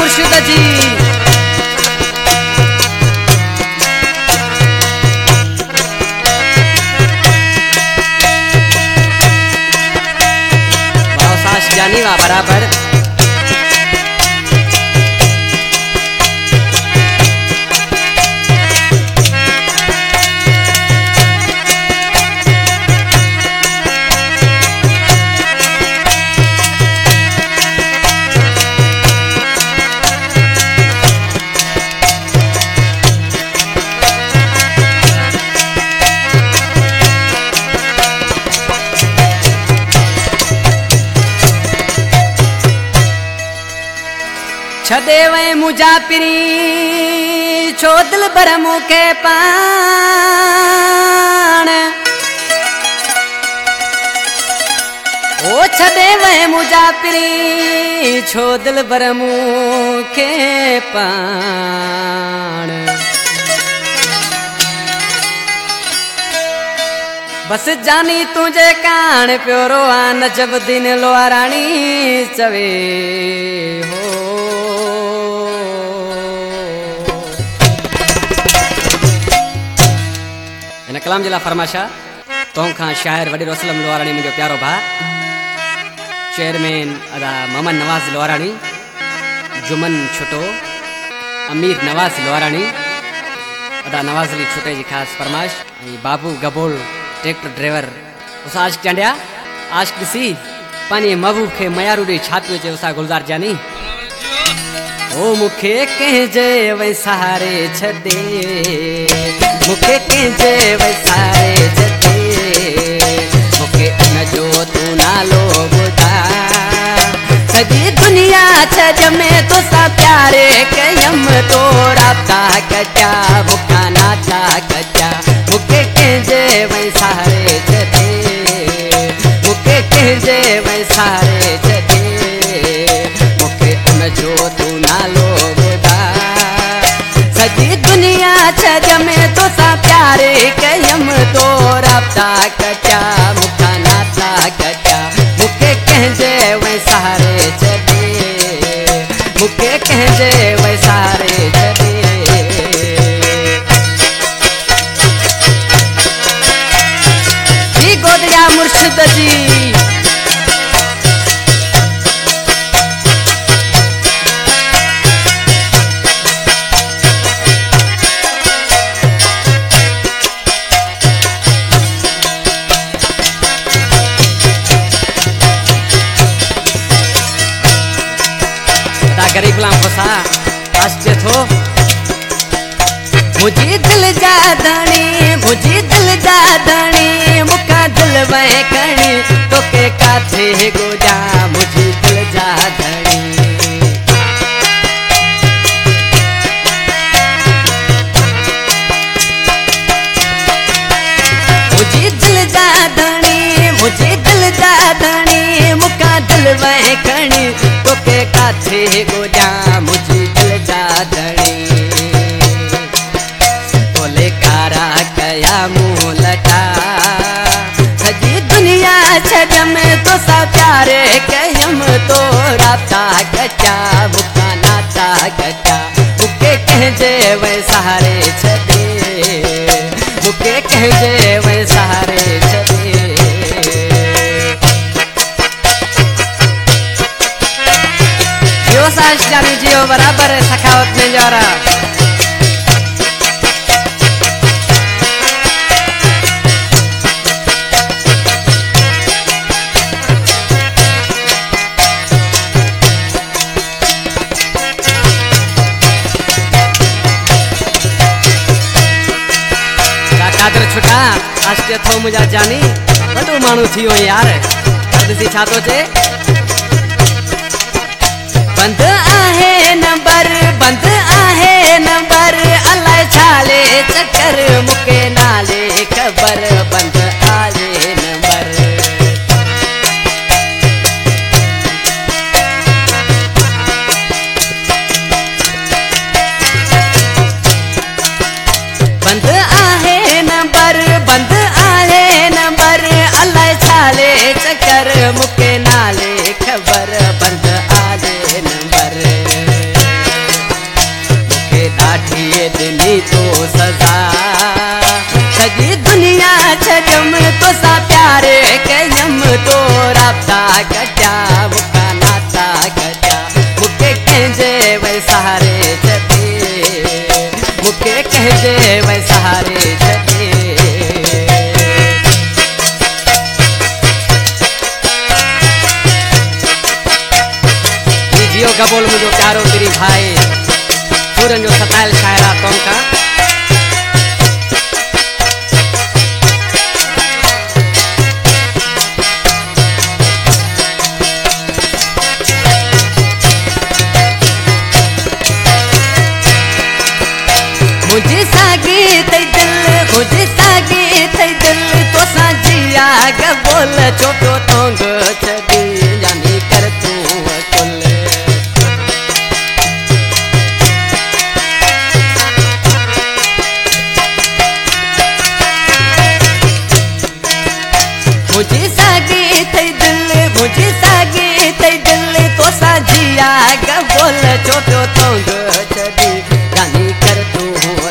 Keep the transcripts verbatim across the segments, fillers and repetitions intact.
मुर्शिद जी। बावसाश जानी वा बराबर छदे वे मुझा पिरी छो दिल बर मुखे पान ओ छदे वे मुझा पिरी छो दिल बर मुखे पान बस जानी तुझे कान प्योरो आन जब दिन लोरानी चवे हो कलाम जिला फरमाशा तो खां शायर वडीर असलम लोहाराणी मुझो प्यारो भा चेयरमैन अदा मोहम्मद नवाज लोहाराणी जुमन छुटो अमीर नवाज लोहाराणी अदा नवाज अली छुटे जी खास फरमाश बाबू गबोल ट्रैक्टर ड्राइवर उस आशिक चांडिया आशिक सी पानी महबूब के मयारू डी छापी चे उसा गुलजार जानी ओ मुखे कहजे वै सहारे छदे मुखे कहजे वै सहारे छदे मुखे न जो तू नालो बुधा सजी दुनिया छज में तो सा प्यारे कयम तो राता कचा मुखा नाता कचा मुखे कहजे वै सहारे छदे मुखे कहजे वै सहारे छदे मुखे न जो तू नालो बुधा सजी दुनिया छज में तो सा प्यारे कयम तो राता कचा मुखा नाता कचा मुखे कहजे वै सहारे छदे मुखे कहजे वै सहारे छदे जी गोदिया मुर्शिद जी गरीब गुलाम फसा आस्ते थो मुझे दिल जादनी मुझे दिल जादनी मुका दिल वह कणी तो के काथे गोजा मुझे दिल जादनी मुझे दिल जादनी मुझे दिल जादनी मुका दिल वह कणी तो के काथे गोजा मुझे दिल जादनी बोले कारा कया मुँह लटा सजी दुनिया छज में तो सा प्यारे कयम तो राता कचा मुखा नाता कचा मुके कहजे वै सहारे छदे मुके कहजे वै सहारे छदे साश जानी जियो बराबर सखावत में जोरा कादर छुटा आस्ते थो मुझा जानी बड़ो मानू थियो यार सी छातो चे बंद आहे नंबर बंद आहे नंबर अल्लाह छाले चक्कर मुके नाले खबर बंद आहे नंबर बंद आहे नंबर बंद आहे नंबर अल्लाह छाले चक्कर मुके नाले खबर बंद आहे नंबर गबोल मुझो प्यारो गिरी भाई सूरन जो सतायल शायरा तुम का मुझे सागे तई दिल मुझे सागे तई दिल तो साजिया गबोल छोटो तोंग छदी जानी कर तू कुल मुझे सागे तई दिल मुझे सागे तई दिल तो साजिया गबोल छोटो तोंग छदी जानी कर तू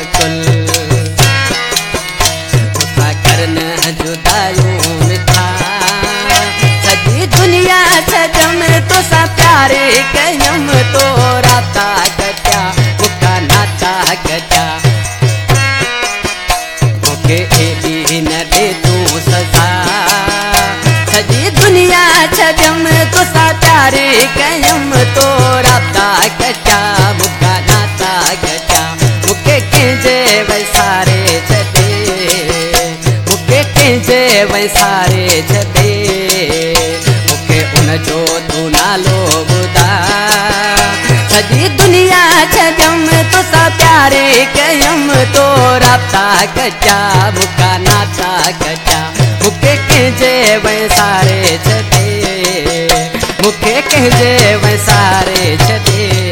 जुदायूं मिठा सॼी दुनिया छॾम तो सा प्यारे कयम तो राता कटा मुका नाता कटा मूंखे एॾी न ॾे तूं सज़ा सॼी दुनिया छॾम तो सा प्यारे कयम तो राता कटा मुका नाता कटा मूंखे कंहिंजे वसारे छॾे जे वसारे छदे मूंखे उनजो तू नालो ॿुधा सॼी दुनिया छॾम तो सा प्यारे कयम तो राता कचा मुका नाता कचा मूंखे कंहिंजे वसारे छॾे मूंखे कंहिंजे वसारे छॾे